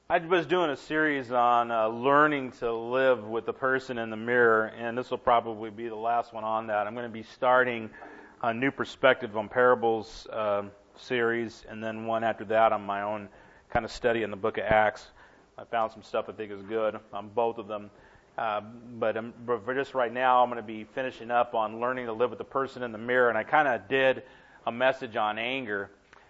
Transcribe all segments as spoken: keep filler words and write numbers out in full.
I was doing a series on uh, learning to live with the person in the mirror, and this will probably be the last one on that. I'm going to be starting a new perspective on parables uh, series, and then one after that on my own kind of study in the book of Acts. I found some stuff I think is good on both of them. Uh, but, um, but for just right now, I'm going to be finishing up on learning to live with the person in the mirror, and I kind of did a message on anger.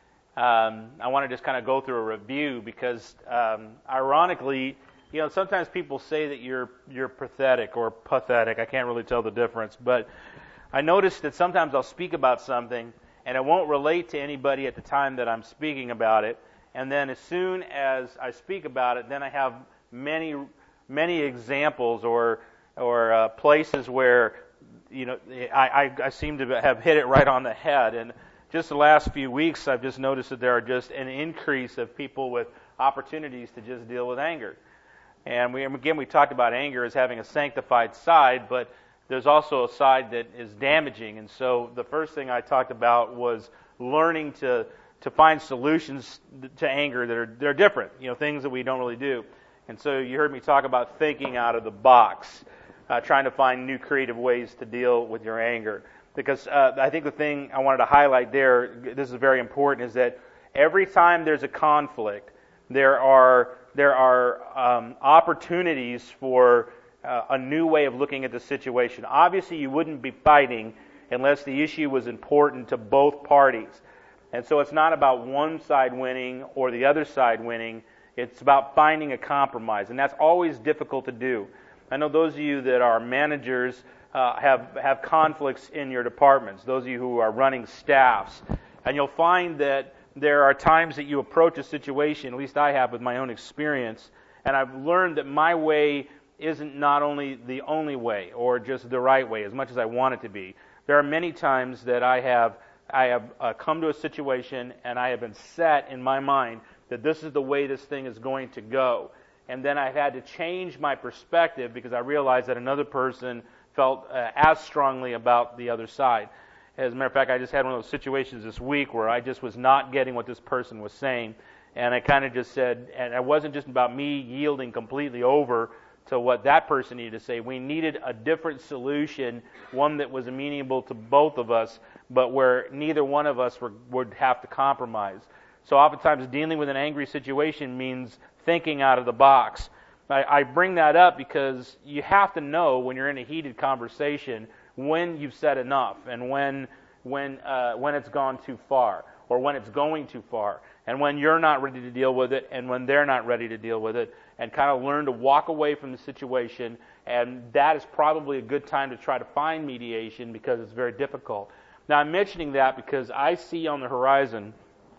Um, I want to just kind of go through a review because, um, ironically, you know, sometimes people say that you're you're pathetic or pathetic. I can't really tell the difference, but I noticed that sometimes I'll speak about something and it won't relate to anybody at the time that I'm speaking about it, and then as soon as I speak about it, then I have many many examples or or uh, places where you know I, I I seem to have hit it right on the head. And just the last few weeks, I've just noticed that there are just an increase of people with opportunities to just deal with anger. And we, again, we talked about anger as having a sanctified side, but there's also a side that is damaging. And so the first thing I talked about was learning to to find solutions to anger that are they're different, you know, things that we don't really do. And so you heard me talk about thinking out of the box, uh, trying to find new creative ways to deal with your anger. Because uh, I think the thing I wanted to highlight there, this is very important, is that every time there's a conflict, there are there are um, opportunities for uh, a new way of looking at the situation. Obviously, you wouldn't be fighting unless the issue was important to both parties. And so it's not about one side winning or the other side winning. It's about finding a compromise, and that's always difficult to do. I know those of you that are managers Uh, have have conflicts in your departments, those of you who are running staffs, and you'll find that there are times that you approach a situation, at least I have with my own experience, and I've learned that my way isn't not only the only way or just the right way as much as I want it to be. There are many times that I have I have uh, come to a situation and I have been set in my mind that this is the way this thing is going to go, and then I've had to change my perspective because I realized that another person felt uh, as strongly about the other side. As a matter of fact, I just had one of those situations this week where I just was not getting what this person was saying, and I kind of just said, and it wasn't just about me yielding completely over to what that person needed to say. We needed a different solution, one that was amenable to both of us, but where neither one of us were, would have to compromise. So oftentimes dealing with an angry situation means thinking out of the box. I bring that up because you have to know when you're in a heated conversation when you've said enough and when when uh, when it's gone too far or when it's going too far and when you're not ready to deal with it and when they're not ready to deal with it, and kind of learn to walk away from the situation. And that is probably a good time to try to find mediation because it's very difficult. Now, I'm mentioning that because I see on the horizon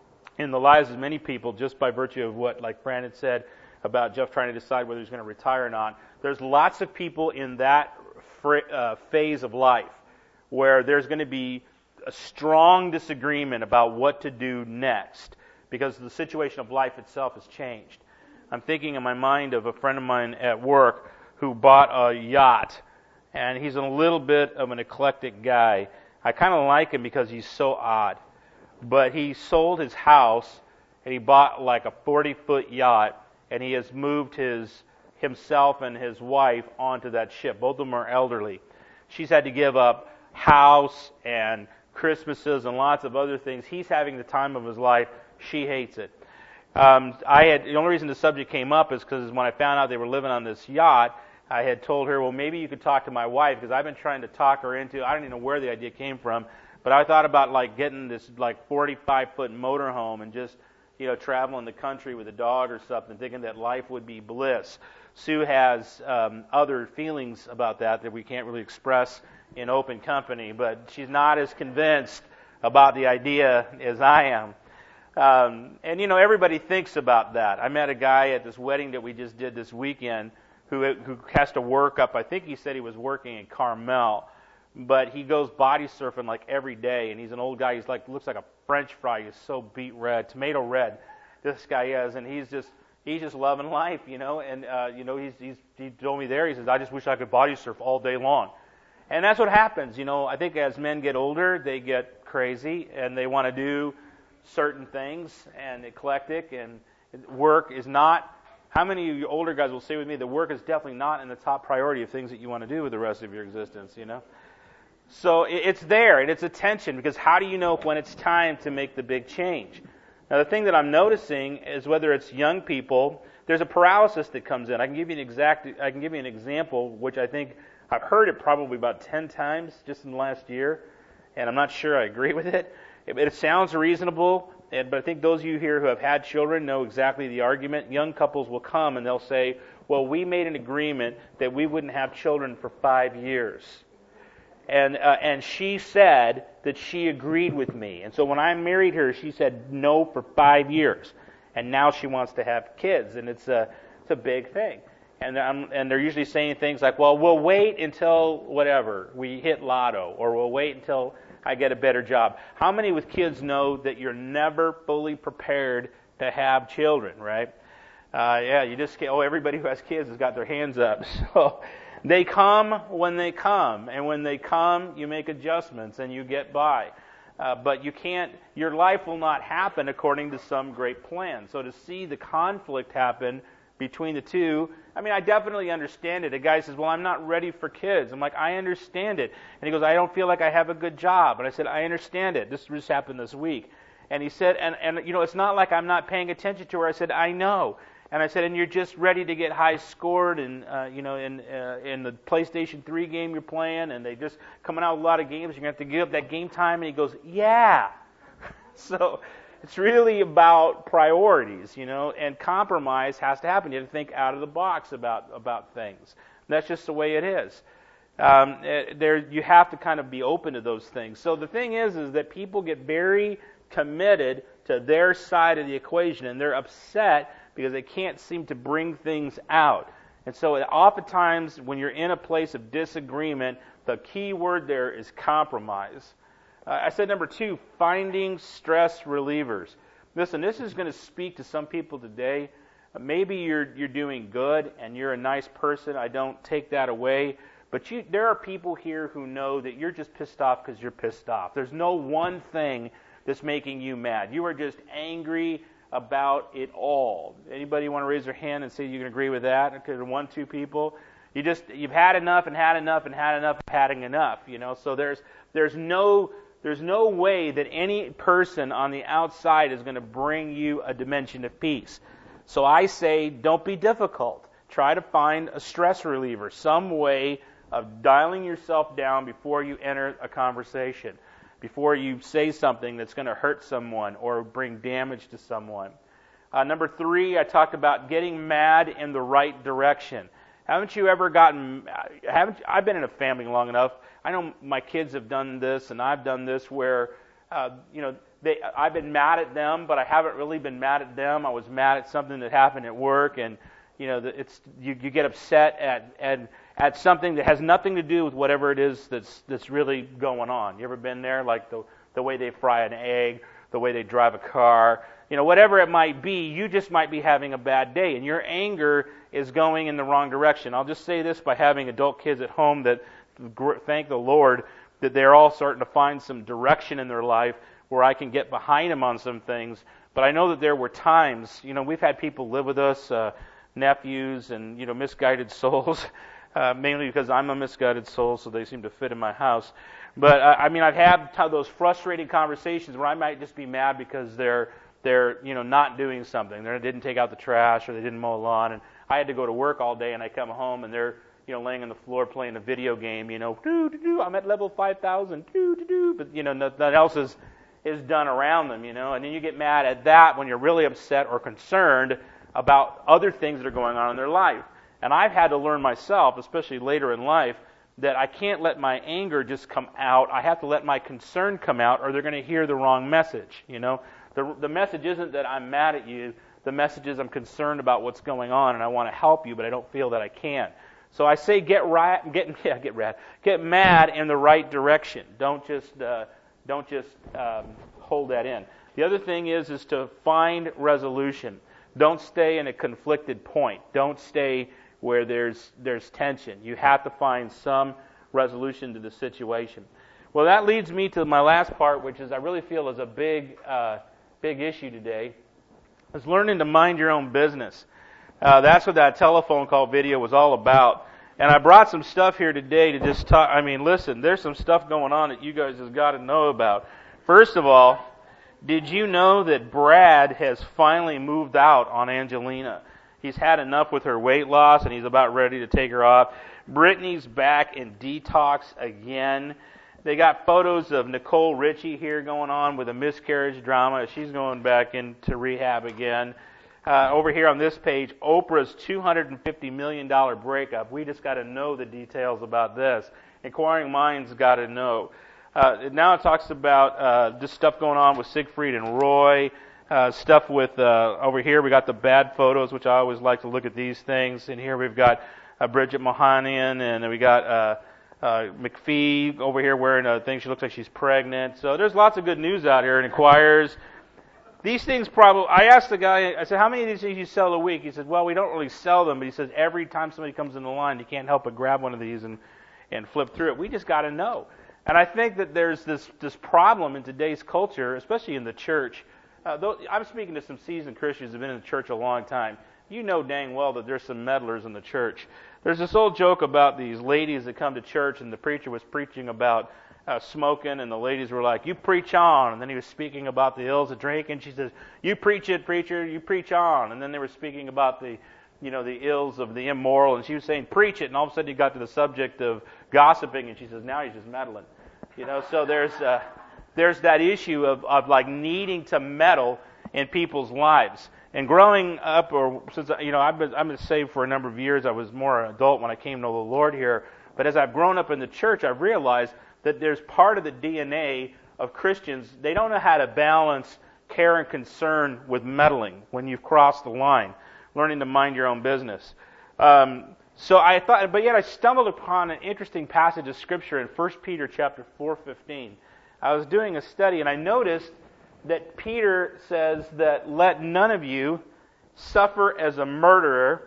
in the lives of many people, just by virtue of what, like Brandon said, about Jeff trying to decide whether he's going to retire or not. There's lots of people in that fr- uh, phase of life where there's going to be a strong disagreement about what to do next because the situation of life itself has changed. I'm thinking in my mind of a friend of mine at work who bought a yacht, and he's a little bit of an eclectic guy. I kind of like him because he's so odd. But he sold his house, and he bought like a forty-foot yacht, and he has moved his himself and his wife onto that ship. Both of them are elderly. She's had to give up house and Christmases and lots of other things. He's having the time of his life. She hates it. Um, I had the only reason the subject came up is because when I found out they were living on this yacht, I had told her, well, maybe you could talk to my wife, because I've been trying to talk her into, I don't even know where the idea came from, but I thought about like getting this like forty-five foot motorhome and just, you know, traveling the country with a dog or something, thinking that life would be bliss. Sue has um, other feelings about that that we can't really express in open company, but she's not as convinced about the idea as I am. Um, and, you know, everybody thinks about that. I met a guy at this wedding that we just did this weekend who who has to work up, I think he said he was working in Carmel, but he goes body surfing like every day, and he's an old guy. He's like, looks like a French fry. He's so beet red, tomato red, this guy is, and he's just he's just loving life, you know. And uh, you know, he's he's he told me there. He says, I just wish I could body surf all day long. And that's what happens, you know. I think as men get older, they get crazy and they want to do certain things and eclectic, and work is not How many of you older guys will say with me that work is definitely not in the top priority of things that you want to do with the rest of your existence, you know? So it's there, and it's a tension, because how do you know when it's time to make the big change? Now, the thing that I'm noticing is whether it's young people, there's a paralysis that comes in. I can give you an exact, I can give you an example, which I think I've heard it probably about ten times just in the last year, and I'm not sure I agree with it. It, it sounds reasonable, and, but I think those of you here who have had children know exactly the argument. Young couples will come and they'll say, well, we made an agreement that we wouldn't have children for five years. And uh, and she said that she agreed with me. And so when I married her, she said no for five years. And now she wants to have kids, and it's a it's a big thing. And I'm, and they're usually saying things like, well, we'll wait until whatever, we hit lotto, or we'll wait until I get a better job. How many with kids know that you're never fully prepared to have children, right? Uh, yeah, you just can't, oh, everybody who has kids has got their hands up. So they come when they come, and when they come, you make adjustments and you get by. Uh, but you can't, your life will not happen according to some great plan. So to see the conflict happen between the two, I mean, I definitely understand it. A guy says, well, I'm not ready for kids. I'm like, I understand it. And he goes, I don't feel like I have a good job. And I said, I understand it. This just happened this week. And he said, and, and you know, it's not like I'm not paying attention to her. I said, I know. And I said, and you're just ready to get high scored, and uh, you know, in uh, in the PlayStation three game you're playing, and they just coming out with a lot of games. You're gonna have to give up that game time. And he goes, yeah. So it's really about priorities, you know, and compromise has to happen. You have to think out of the box about about things. And that's just the way it is. Um, there, you have to kind of be open to those things. So the thing is, is that people get very committed to their side of the equation, and they're upset because they can't seem to bring things out. And so oftentimes when you're in a place of disagreement, the key word there is compromise. Uh, I said number two, finding stress relievers. Listen, this is going to speak to some people today. Uh, maybe you're you're doing good and you're a nice person. I don't take that away. But you, there are people here who know that you're just pissed off because you're pissed off. There's no one thing that's making you mad. You are just angry about it all. Anybody want to raise their hand and say you can agree with that? Okay, one, two people. You just you've had enough and had enough and had enough of having enough. You know, so there's there's no there's no way that any person on the outside is going to bring you a dimension of peace. So I say, don't be difficult. Try to find a stress reliever, some way of dialing yourself down before you enter a conversation, before you say something that's going to hurt someone or bring damage to someone. Uh, number three, I talked about getting mad in the right direction. Haven't you ever gotten, haven't, I've been in a family long enough, I know my kids have done this and I've done this where, uh, you know, they, I've been mad at them, but I haven't really been mad at them. I was mad at something that happened at work, and, you know, it's, you, you get upset at, at, at something that has nothing to do with whatever it is that's that's really going on. You ever been there? Like the the way they fry an egg, the way they drive a car, you know, whatever it might be, you just might be having a bad day, and your anger is going in the wrong direction. I'll just say this by having adult kids at home that, thank the Lord, that they're all starting to find some direction in their life where I can get behind them on some things. But I know that there were times, you know, we've had people live with us, uh, nephews and, you know, misguided souls. Uh, mainly because I'm a misguided soul, so they seem to fit in my house. But uh, I mean, I've had t- those frustrating conversations where I might just be mad because they're they're you know not doing something. They didn't take out the trash or they didn't mow the lawn, and I had to go to work all day, and I come home and they're you know laying on the floor playing a video game. You know, doo doo doo. I'm at level five thousand. Doo doo doo. But you know nothing else is is done around them. You know, and then you get mad at that when you're really upset or concerned about other things that are going on in their life. And I've had to learn myself, especially later in life, that I can't let my anger just come out. I have to let my concern come out, or they're going to hear the wrong message. You know, the the message isn't that I'm mad at you. The message is I'm concerned about what's going on, and I want to help you, but I don't feel that I can. So I say get right, get yeah, get rad, get mad in the right direction. Don't just uh, don't just um, hold that in. The other thing is is to find resolution. Don't stay in a conflicted point. Don't stay where there's there's tension. You have to find some resolution to the situation. Well, that leads me to my last part, which is I really feel is a big uh, big issue today, is learning to mind your own business. Uh, that's what that telephone call video was all about. And I brought some stuff here today to just talk. I mean, listen, there's some stuff going on that you guys have got to know about. First of all, did you know that Brad has finally moved out on Angelina? He's had enough with her weight loss, and he's about ready to take her off. Brittany's back in detox again. They got photos of Nicole Richie here going on with a miscarriage drama. She's going back into rehab again. Uh, over here on this page, Oprah's two hundred fifty million dollars breakup. We just got to know the details about this. Inquiring minds got to know. Uh, now it talks about uh, this stuff going on with Siegfried and Roy. Uh, stuff with, uh, over here we got the bad photos, which I always like to look at these things. And here we've got uh, Bridget Mohanian, and we got uh, uh, McPhee over here wearing a thing. She looks like she's pregnant. So there's lots of good news out here. It inquires. These things probably, I asked the guy, I said, how many of these things do you sell a week? He said, well, we don't really sell them, but he says every time somebody comes in the line, you can't help but grab one of these and, and flip through it. We just got to know. And I think that there's this, this problem in today's culture, especially in the church. Uh, though, I'm speaking to some seasoned Christians who have been in the church a long time. You know dang well that there's some meddlers in the church. There's this old joke about these ladies that come to church, and the preacher was preaching about Uh, smoking, and the ladies were like, you preach on. And then he was speaking about the ills of drinking. She says, you preach it, preacher, you preach on. And then they were speaking about the, you know, the ills of the immoral, and she was saying, preach it. And all of a sudden he got to the subject of gossiping, and she says, now he's just meddling. You know, so there's uh, there's that issue of, of like needing to meddle in people's lives. And growing up, or since, you know, I've been, I've been saved for a number of years. I was more an adult when I came to the Lord here. But as I've grown up in the church, I've realized that there's part of the D N A of Christians. They don't know how to balance care and concern with meddling when you've crossed the line, learning to mind your own business. Um, so I thought, but yet I stumbled upon an interesting passage of Scripture in First Peter chapter four fifteen. I was doing a study, and I noticed that Peter says that let none of you suffer as a murderer,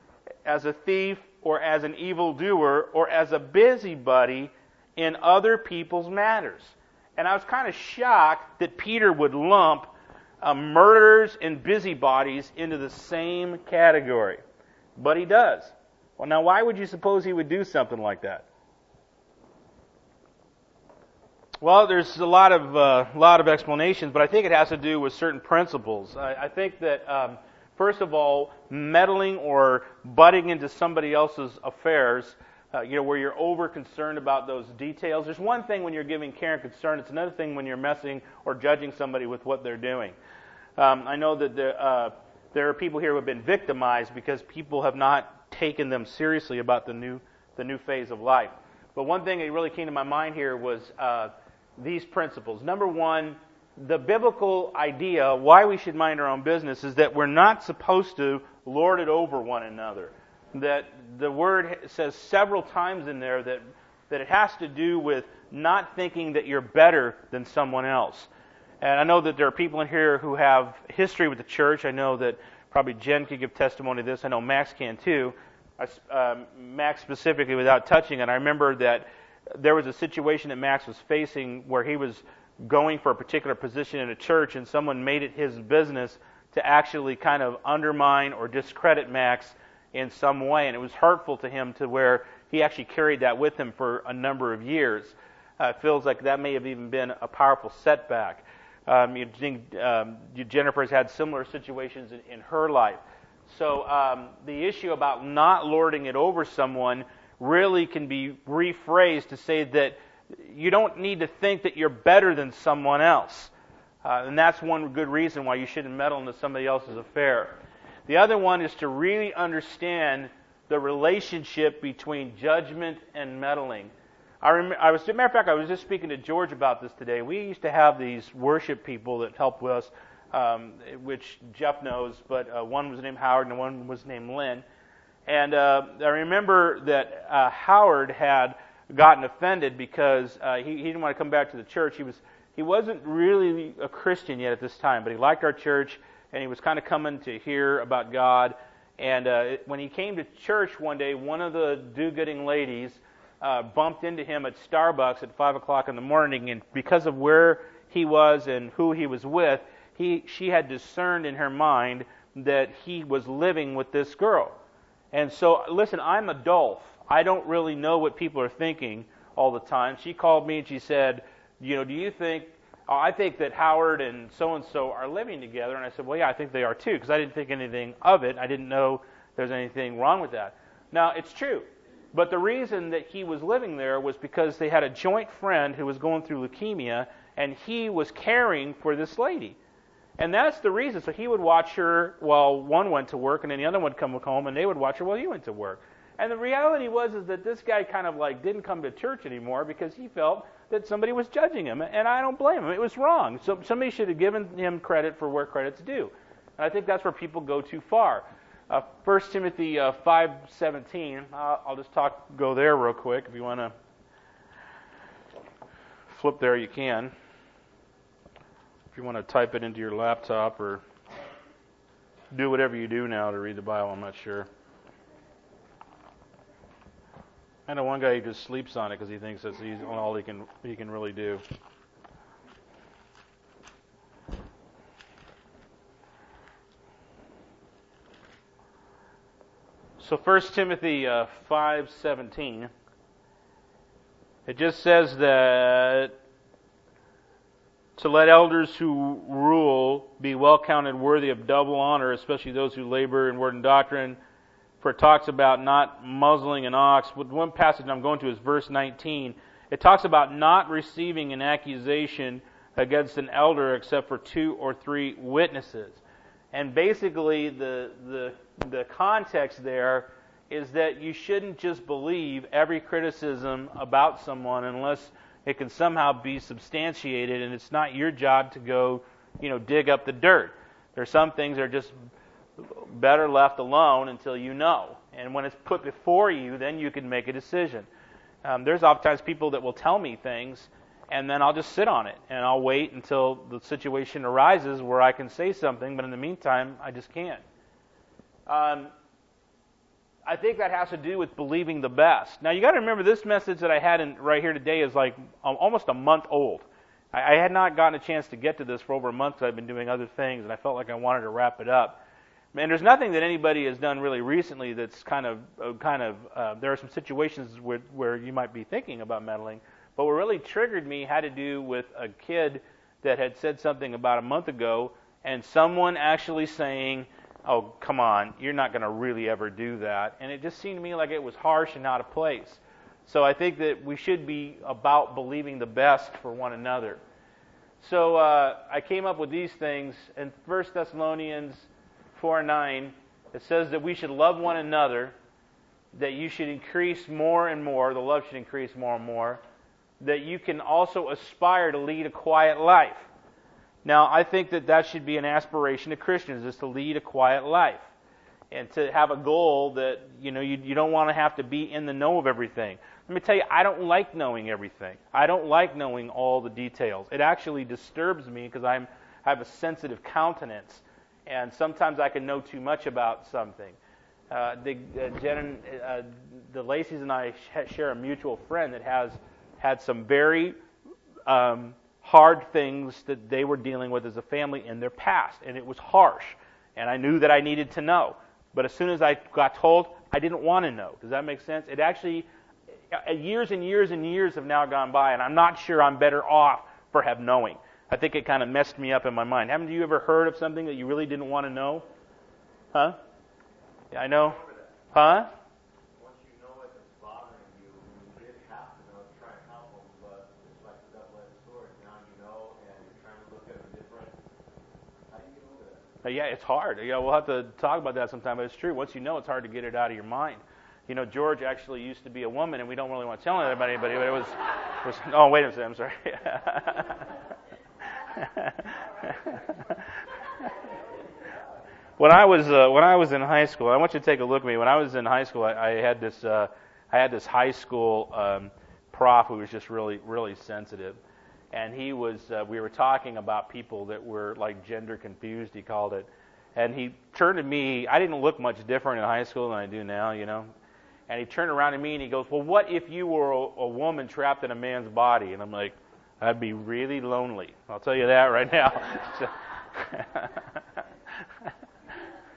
as a thief, or as an evildoer, or as a busybody in other people's matters. And I was kind of shocked that Peter would lump uh, murderers and busybodies into the same category. But he does. Well, now why would you suppose he would do something like that? Well, there's a lot of uh, lot of explanations, but I think it has to do with certain principles. I, I think that, um, first of all, meddling or butting into somebody else's affairs, Uh, you know, where you're over concerned about those details. There's one thing when you're giving care and concern. It's another thing when you're messing or judging somebody with what they're doing. Um, I know that there, uh, there are people here who have been victimized because people have not taken them seriously about the new the new phase of life. But one thing that really came to my mind here was uh, these principles. Number one, the biblical idea why we should mind our own business is that we're not supposed to lord it over one another. That the word says several times in there that, that it has to do with not thinking that you're better than someone else. And I know that there are people in here who have history with the church. I know that probably Jen could give testimony to this. I know Max can too. I, um, Max specifically without touching it. I remember that there was a situation that Max was facing where he was going for a particular position in a church, and someone made it his business to actually kind of undermine or discredit Max in some way, and it was hurtful to him to where he actually carried that with him for a number of years. Uh, it feels like that may have even been a powerful setback. Um, you think um, Jennifer's had similar situations in, in her life. So um, the issue about not lording it over someone really can be rephrased to say that you don't need to think that you're better than someone else. Uh, and that's one good reason why you shouldn't meddle into somebody else's affair. The other one is to really understand the relationship between judgment and meddling. I remember, I was, as a matter of fact, I was just speaking to George about this today. We used to have these worship people that helped with us, um, which Jeff knows, but uh, one was named Howard and one was named Lynn. And uh, I remember that uh, Howard had gotten offended because uh, he, he didn't want to come back to the church. He was he wasn't really a Christian yet at this time, but he liked our church. And he was kind of coming to hear about God. And uh, when he came to church one day, one of the do-gooding ladies uh, bumped into him at Starbucks at five o'clock in the morning. And because of where he was and who he was with, he she had discerned in her mind that he was living with this girl. And so, listen, I'm Adolf. I don't really know what people are thinking all the time. She called me and she said, you know, do you think, oh, I think that Howard and so-and-so are living together. And I said, well, yeah, I think they are too, because I didn't think anything of it. I didn't know there's anything wrong with that. Now, it's true. But the reason that he was living there was because they had a joint friend who was going through leukemia, and he was caring for this lady. And that's the reason. So he would watch her while one went to work, and then the other one would come home, and they would watch her while he went to work. And the reality was is that this guy kind of like didn't come to church anymore because he felt that somebody was judging him. And I don't blame him. It was wrong. So somebody should have given him credit for where credit's due. And I think that's where people go too far. Uh, First Timothy uh, five seventeen. Uh, I'll just talk. Go there real quick. If you want to flip there, you can. If you want to type it into your laptop or do whatever you do now to read the Bible, I'm not sure. I know one guy who just sleeps on it because he thinks that's all he can he can really do. So First Timothy uh, five seventeen, it just says that to let elders who rule be well counted worthy of double honor, especially those who labor in word and doctrine. For it talks about not muzzling an ox. One passage I'm going to is verse nineteen. It talks about not receiving an accusation against an elder except for two or three witnesses. And basically the the the context there is that you shouldn't just believe every criticism about someone unless it can somehow be substantiated, and it's not your job to go, you know, dig up the dirt. There are some things that are just better left alone until you know. And when it's put before you, then you can make a decision. Um, there's oftentimes people that will tell me things, and then I'll just sit on it, and I'll wait until the situation arises where I can say something, but in the meantime, I just can't. Um, I think that has to do with believing the best. Now, you got to remember, this message that I had in, right here today is like um, almost a month old. I, I had not gotten a chance to get to this for over a month because I've been doing other things, and I felt like I wanted to wrap it up. And there's nothing that anybody has done really recently that's kind of, uh, kind of. Uh, there are some situations where, where you might be thinking about meddling, but what really triggered me had to do with a kid that had said something about a month ago, and someone actually saying, "Oh, come on, you're not going to really ever do that." And it just seemed to me like it was harsh and out of place. So I think that we should be about believing the best for one another. So uh, I came up with these things in First Thessalonians four nine. It says that we should love one another, that you should increase more and more, the love should increase more and more, that you can also aspire to lead a quiet life. Now, I think that that should be an aspiration of Christians, is to lead a quiet life and to have a goal that, you know, you, you don't want to have to be in the know of everything. Let me tell you, I don't like knowing everything. I don't like knowing all the details. It actually disturbs me because I'm I have a sensitive countenance, and sometimes I can know too much about something. Uh, the, uh, Jen, uh, the Lacey's and I sh- share a mutual friend that has had some very um, hard things that they were dealing with as a family in their past, and it was harsh, and I knew that I needed to know. But as soon as I got told, I didn't want to know. Does that make sense? It actually, uh, years and years and years have now gone by, and I'm not sure I'm better off for have knowing. I think it kind of messed me up in my mind. Haven't you ever heard of something that you really didn't want to know? Huh? Yeah, I know. Huh? Once you know it, it's bothering you. You did have to know to try and help them, but it's like the double-edged sword. Now you know, and you're trying to look at it different. How do you get over that? Uh, yeah, it's hard. Yeah, we'll have to talk about that sometime, but it's true. Once you know, it's hard to get it out of your mind. You know, George actually used to be a woman, and we don't really want to tell anybody, but it was, it was oh, wait a second, I'm sorry. When I was uh, when I was in high school, I want you to take a look at me. When I was in high school, I, I had this uh, I had this high school um, prof who was just really really sensitive, and he was uh, we were talking about people that were like gender confused, he called it, and he turned to me. I didn't look much different in high school than I do now, you know, and he turned around to me and he goes, "Well, what if you were a, a woman trapped in a man's body?" And I'm like, "I'd be really lonely. I'll tell you that right now." So,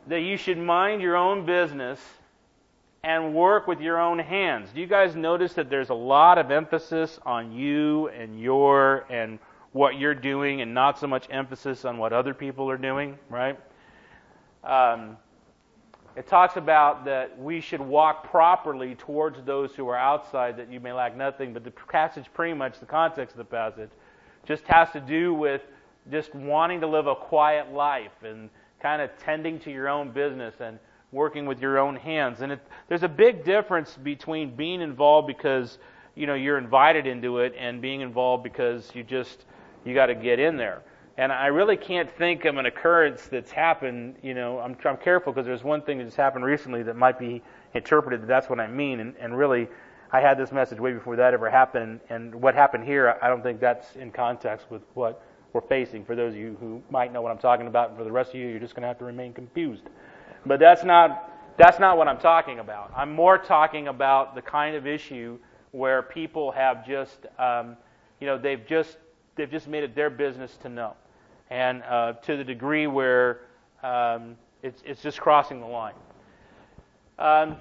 that you should mind your own business and work with your own hands. Do you guys notice that there's a lot of emphasis on you and your and what you're doing and not so much emphasis on what other people are doing, right? Um, it talks about that we should walk properly towards those who are outside, that you may lack nothing, but the passage pretty much, the context of the passage, just has to do with just wanting to live a quiet life and kind of tending to your own business and working with your own hands. And it, there's a big difference between being involved because, you know, you're invited into it and being involved because you just, you got to get in there. And I really can't think of an occurrence that's happened, you know, I'm, I'm careful because there's one thing that just happened recently that might be interpreted that that's what I mean. And, and really, I had this message way before that ever happened. And what happened here, I don't think that's in context with what we're facing. For those of you who might know what I'm talking about, and for the rest of you, you're just going to have to remain confused. But that's not that's not what I'm talking about. I'm more talking about the kind of issue where people have just, um, you know, they've just they've just made it their business to know, and uh, to the degree where um, it's it's just crossing the line. Um,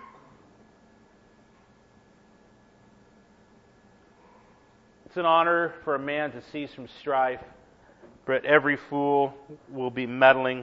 it's an honor for a man to cease from strife, but every fool will be meddling.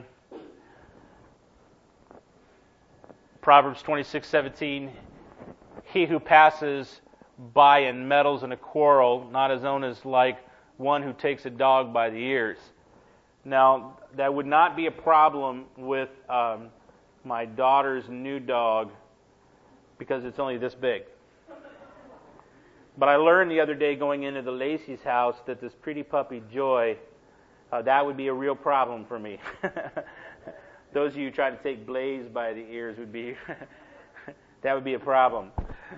Proverbs twenty-six seventeen, he who passes by and meddles in a quarrel, not his own, is like one who takes a dog by the ears. Now, that would not be a problem with um, my daughter's new dog because it's only this big. But I learned the other day going into the Lacey's house that this pretty puppy Joy, uh, that would be a real problem for me. Those of you who try to take Blaze by the ears would be, that would be a problem.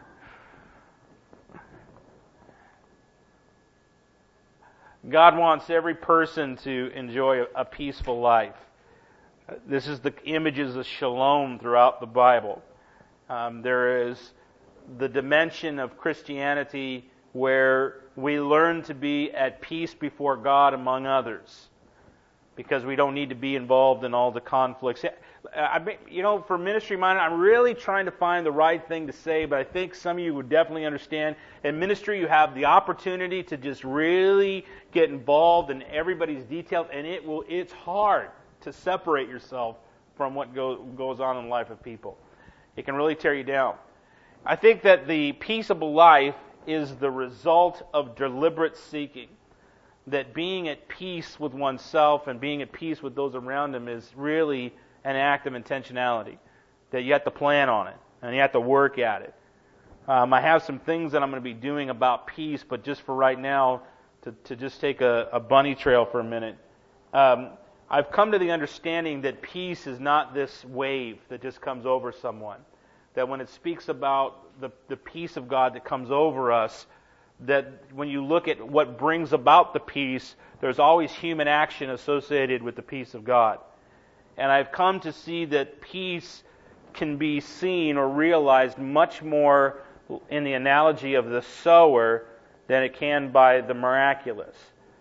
God wants every person to enjoy a peaceful life. This is the images of shalom throughout the Bible. Um, there is the dimension of Christianity where we learn to be at peace before God among others, because we don't need to be involved in all the conflicts. I mean, you know, for ministry minded, I'm really trying to find the right thing to say, but I think some of you would definitely understand. In ministry, you have the opportunity to just really get involved in everybody's details, and it will. It's hard to separate yourself from what go, goes on in the life of people. It can really tear you down. I think that the peaceable life is the result of deliberate seeking. That being at peace with oneself and being at peace with those around him is really an act of intentionality. That you have to plan on it and you have to work at it. Um, I have some things that I'm going to be doing about peace, but just for right now, to, to just take a, a bunny trail for a minute. Um, I've come to the understanding that peace is not this wave that just comes over someone. That when it speaks about the, the peace of God that comes over us, that when you look at what brings about the peace, there's always human action associated with the peace of God. And I've come to see that peace can be seen or realized much more in the analogy of the sower than it can by the miraculous.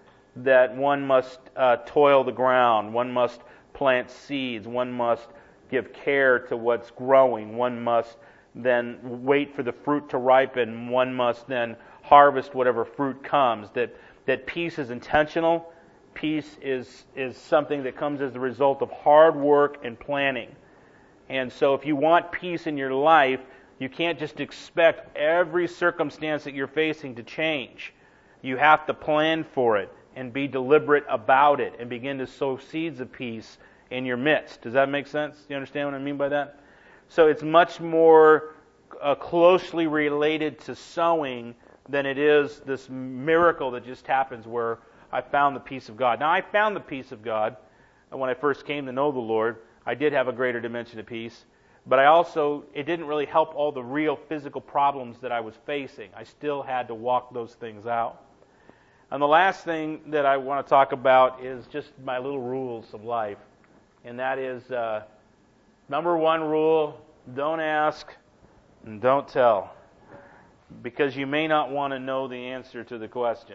That one must uh, toil the ground, one must plant seeds, one must give care to what's growing, one must then wait for the fruit to ripen, one must then harvest whatever fruit comes. That that peace is intentional. Peace is is something that comes as the result of hard work and planning. And so if you want peace in your life, you can't just expect every circumstance that you're facing to change. You have to plan for it and be deliberate about it and begin to sow seeds of peace in your midst. Does that make sense? Do you understand what I mean by that? So it's much more uh, closely related to sowing than it is this miracle that just happens where I found the peace of God. Now, I found the peace of God when I first came to know the Lord. I did have a greater dimension of peace, but I also, it didn't really help all the real physical problems that I was facing. I still had to walk those things out. And the last thing that I want to talk about is just my little rules of life. And that is, uh, number one rule, don't ask and don't tell. Because you may not want to know the answer to the question.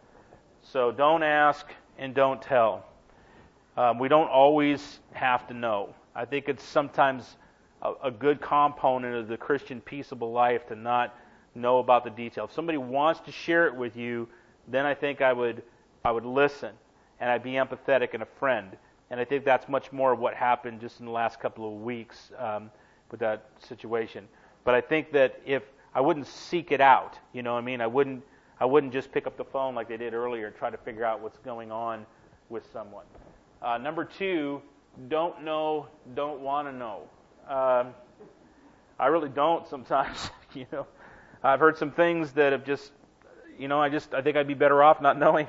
So don't ask and don't tell. Um, we don't always have to know. I think it's sometimes a, a good component of the Christian peaceable life to not know about the details. If somebody wants to share it with you, then I think I would I would listen, and I'd be empathetic and a friend. And I think that's much more of what happened just in the last couple of weeks um, with that situation. But I think that if I wouldn't seek it out, you know what I mean? I wouldn't I wouldn't just pick up the phone like they did earlier and try to figure out what's going on with someone. Uh, number two, don't know, don't want to know. Um, I really don't sometimes, you know. I've heard some things that have just, you know, I just I think I'd be better off not knowing.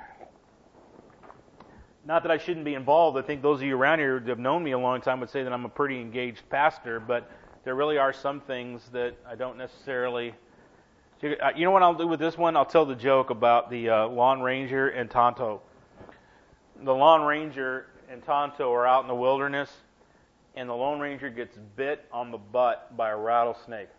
Not that I shouldn't be involved. I think those of you around here who have known me a long time would say that I'm a pretty engaged pastor, but there really are some things that I don't necessarily... You know what I'll do with this one? I'll tell the joke about the uh, Lone Ranger and Tonto. The Lone Ranger and Tonto are out in the wilderness, and the Lone Ranger gets bit on the butt by a rattlesnake.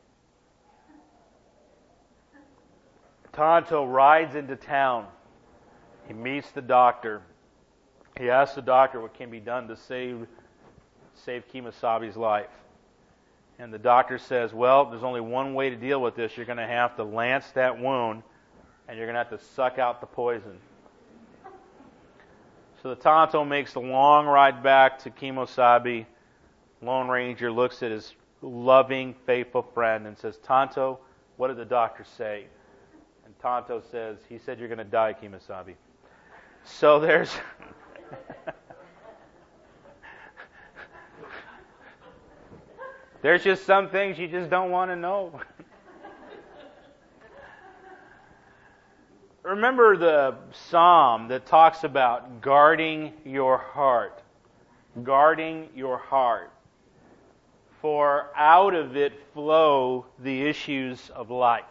Tonto rides into town. He meets the doctor. He asks the doctor what can be done to save save Kemosabe's life. And the doctor says, well, there's only one way to deal with this. You're going to have to lance that wound, and you're going to have to suck out the poison. So the Tonto makes the long ride back to Kemosabe. Lone Ranger looks at his loving, faithful friend and says, Tonto, what did the doctor say? And Tonto says, he said you're going to die, Kemosabe. So there's... There's just some things you just don't want to know. Remember the psalm that talks about guarding your heart. Guarding your heart. For out of it flow the issues of life.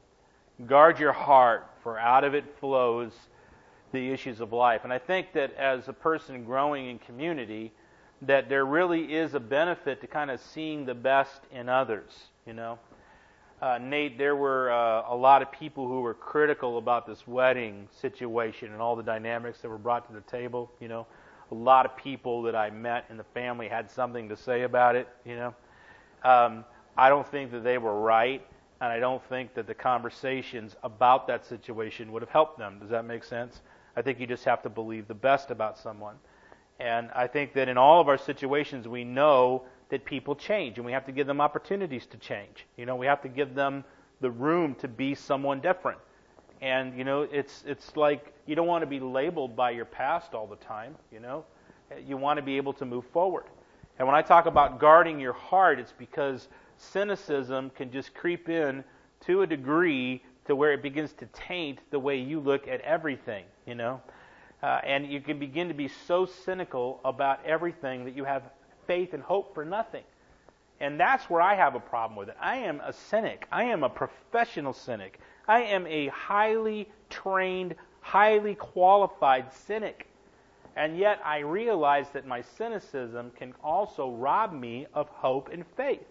Guard your heart, for out of it flows the issues of life. And I think that as a person growing in community, that there really is a benefit to kind of seeing the best in others, you know. Uh, Nate, there were uh, a lot of people who were critical about this wedding situation and all the dynamics that were brought to the table, you know. A lot of people that I met in the family had something to say about it, you know. Um, I don't think that they were right, and I don't think that the conversations about that situation would have helped them. Does that make sense? I think you just have to believe the best about someone. And I think that in all of our situations, we know that people change, and we have to give them opportunities to change. You know, we have to give them the room to be someone different. And, you know, it's it's like you don't want to be labeled by your past all the time, you know. You want to be able to move forward. And when I talk about guarding your heart, it's because cynicism can just creep in to a degree to where it begins to taint the way you look at everything, you know. Uh, and you can begin to be so cynical about everything that you have faith and hope for nothing. And that's where I have a problem with it. I am a cynic. I am a professional cynic. I am a highly trained, highly qualified cynic. And yet I realize that my cynicism can also rob me of hope and faith.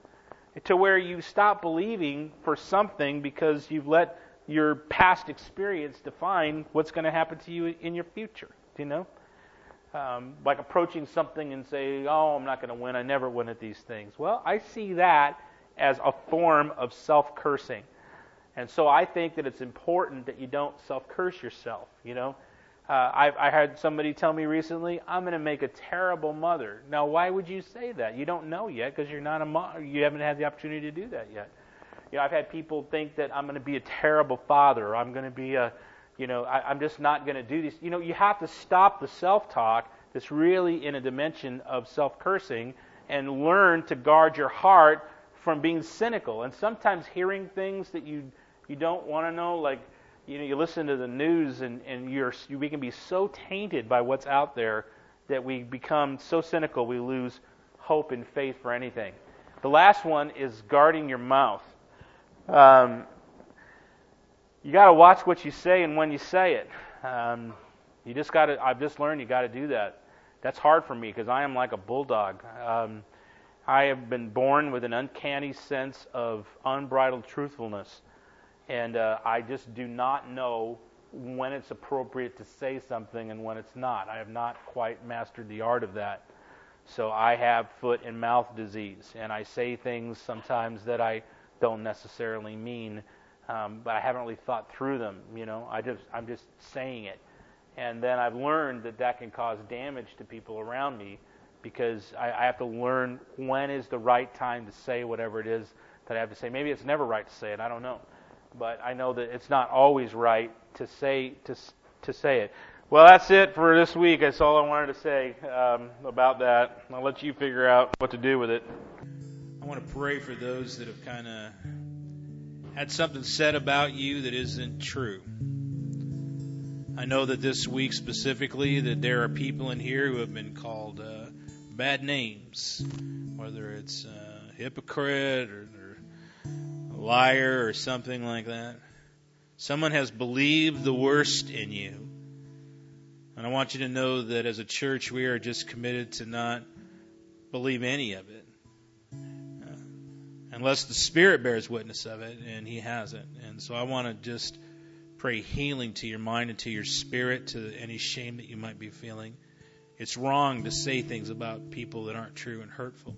To where you stop believing for something because you've let your past experience define what's going to happen to you in your future, you know? Um, like approaching something and say, oh, I'm not going to win, I never win at these things. Well, I see that as a form of self-cursing. And so I think that it's important that you don't self-curse yourself, you know? Uh, I've, I had somebody tell me recently, I'm going to make a terrible mother. Now, why would you say that? You don't know yet because you're not a mo- you haven't had the opportunity to do that yet. You know, I've had people think that I'm going to be a terrible father, or I'm going to be a, you know, I, I'm just not going to do this. You know, you have to stop the self-talk that's really in a dimension of self-cursing and learn to guard your heart from being cynical. And sometimes hearing things that you you don't want to know, like, you know, you listen to the news and, and you're we can be so tainted by what's out there that we become so cynical we lose hope and faith for anything. The last one is guarding your mouth. Um, you got to watch what you say and when you say it. Um, you just got to. I've just learned you got to do that. That's hard for me because I am like a bulldog. Um, I have been born with an uncanny sense of unbridled truthfulness, and uh, I just do not know when it's appropriate to say something and when it's not. I have not quite mastered the art of that. So I have foot and mouth disease, and I say things sometimes that I don't necessarily mean, um, but I haven't really thought through them. You know, I just I'm just saying it, and then I've learned that that can cause damage to people around me, because I, I have to learn when is the right time to say whatever it is that I have to say. Maybe it's never right to say it. I don't know, but I know that it's not always right to say to to say it. Well, that's it for this week. That's all I wanted to say um, about that. I'll let you figure out what to do with it. I want to pray for those that have kind of had something said about you that isn't true. I know that this week specifically that there are people in here who have been called uh, bad names, whether it's a hypocrite or, or a liar or something like that. Someone has believed the worst in you. And I want you to know that as a church, we are just committed to not believe any of it. Uh, unless the Spirit bears witness of it, and He hasn't. And so I want to just pray healing to your mind and to your spirit, to any shame that you might be feeling. It's wrong to say things about people that aren't true and hurtful.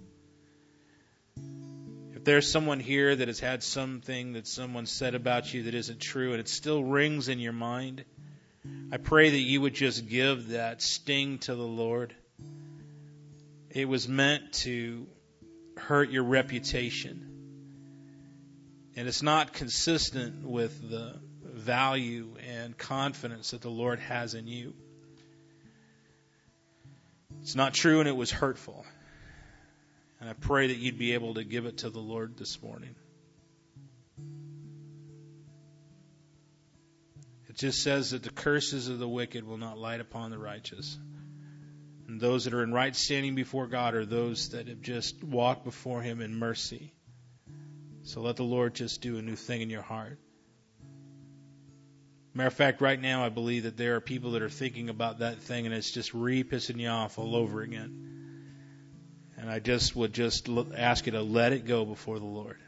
If there's someone here that has had something that someone said about you that isn't true, and it still rings in your mind, I pray that you would just give that sting to the Lord. It was meant to hurt your reputation. And it's not consistent with the value and confidence that the Lord has in you. It's not true, and it was hurtful. And I pray that you'd be able to give it to the Lord this morning. It just says that the curses of the wicked will not light upon the righteous. And those that are in right standing before God are those that have just walked before Him in mercy. So let the Lord just do a new thing in your heart. Matter of fact, right now I believe that there are people that are thinking about that thing and it's just re-pissing you off all over again. And I just would just ask you to let it go before the Lord.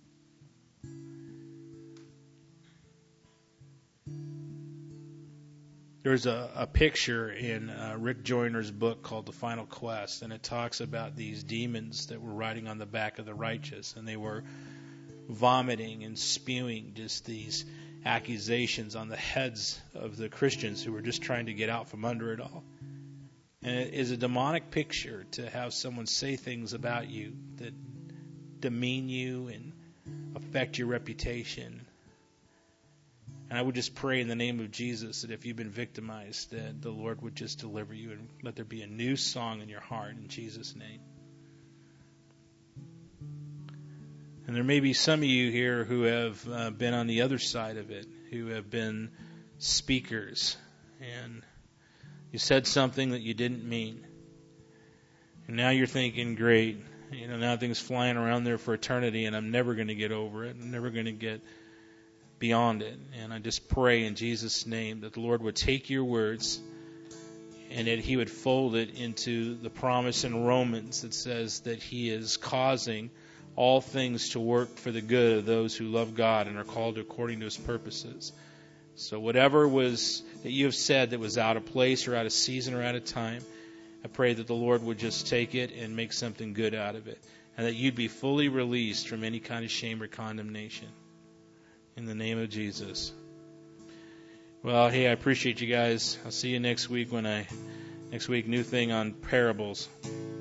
There's a, a picture in uh, Rick Joyner's book called The Final Quest, and it talks about these demons that were riding on the back of the righteous, and they were vomiting and spewing just these accusations on the heads of the Christians who were just trying to get out from under it all. And it is a demonic picture to have someone say things about you that demean you and affect your reputation. And I would just pray in the name of Jesus that if you've been victimized, that the Lord would just deliver you and let there be a new song in your heart in Jesus' name. And there may be some of you here who have uh, been on the other side of it, who have been speakers, and you said something that you didn't mean. And now you're thinking, great, you know, now things flying around there for eternity, and I'm never going to get over it. I'm never going to get beyond it. And I just pray in Jesus' name that the Lord would take your words and that He would fold it into the promise in Romans that says that He is causing all things to work for the good of those who love God and are called according to His purposes. So whatever was that you have said that was out of place or out of season or out of time, I pray that the Lord would just take it and make something good out of it, and that you'd be fully released from any kind of shame or condemnation. In the name of Jesus. Well, hey, I appreciate you guys. I'll see you next week when I next week new thing on parables.